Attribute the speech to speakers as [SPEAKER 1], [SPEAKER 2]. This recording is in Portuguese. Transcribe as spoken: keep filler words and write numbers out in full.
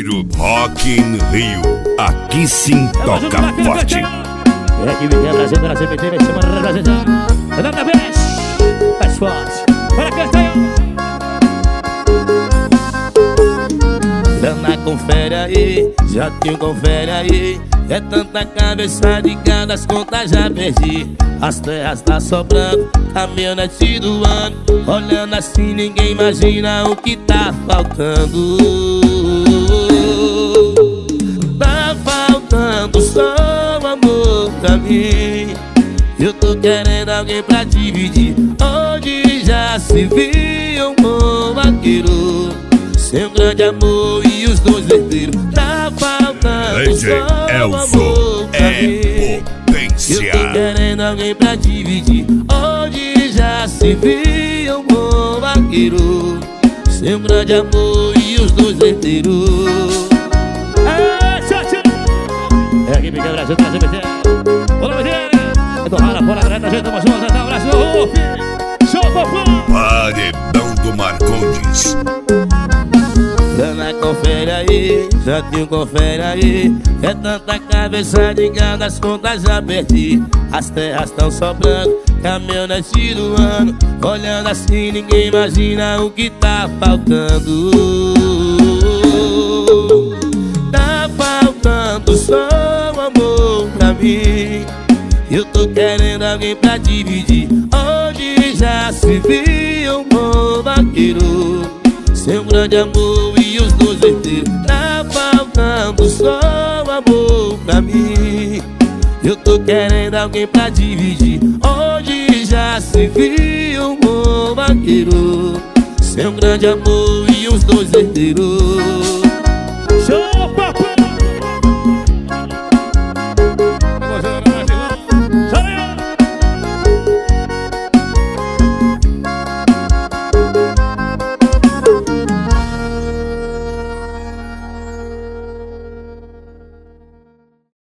[SPEAKER 1] Herdeiro Rock in Rio. Aqui sim toca forte.
[SPEAKER 2] É que me Brasil, Brasil, B T, vai ser uma Brasil. Nada vez, mais forte. Para cantar eu. Dana, confere aí, já tenho confere aí. É tanta cabeça de cada, as contas já perdi. As terras tá sobrando, caminhonete do ano. Olhando assim ninguém imagina o que tá faltando. Tá faltando só amor pra mim. Eu tô querendo alguém pra dividir. Onde já se viu um bom vaqueiro, seu grande amor e os dois herdeiros. Tá faltando só amor pra mim. Eu tô querendo alguém pra dividir. Onde já se viu um bom vaqueiro, seu grande amor e os dois herdeiros. É aqui, Pique Brasil, traz o B T. Olá, B T. É do Rara, fora, direita, gente, tamo junto, dá um abraço, show, papai.
[SPEAKER 1] Paredão do Marcondes.
[SPEAKER 2] Dana, confere aí, já tenho confere aí. É tanta cabeça de cada, as contas já perdi. As terras tão sobrando, caminhonete do ano. Olhando assim ninguém imagina o que tá faltando. Tá faltando só amor pra mim. Eu tô querendo alguém pra dividir. Onde já se viu um bom vaqueiro, seu grande amor e os dois herdeiros. Tá faltando só amor pra mim. Eu tô querendo alguém pra dividir. Onde já se viu um bom vaqueiro, seu grande amor e os dois herdeiros. Show!